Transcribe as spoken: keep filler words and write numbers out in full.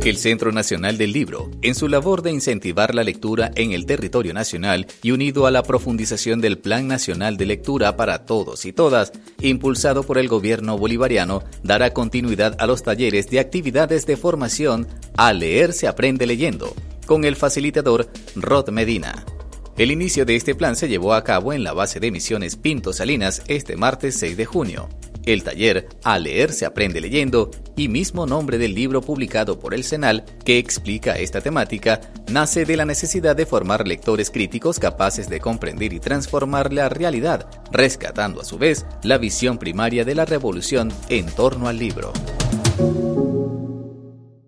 El Centro Nacional del Libro, en su labor de incentivar la lectura en el territorio nacional y unido a la profundización del Plan Nacional de Lectura para Todos y Todas, impulsado por el gobierno bolivariano, dará continuidad a los talleres de actividades de formación A Leer se aprende leyendo, con el facilitador Rod Medina. El inicio de este plan se llevó a cabo en la base de misiones Pinto Salinas este martes seis de junio. El taller A Leer se aprende leyendo, y mismo nombre del libro publicado por el CENAL que explica esta temática, nace de la necesidad de formar lectores críticos capaces de comprender y transformar la realidad, rescatando a su vez la visión primaria de la revolución en torno al libro.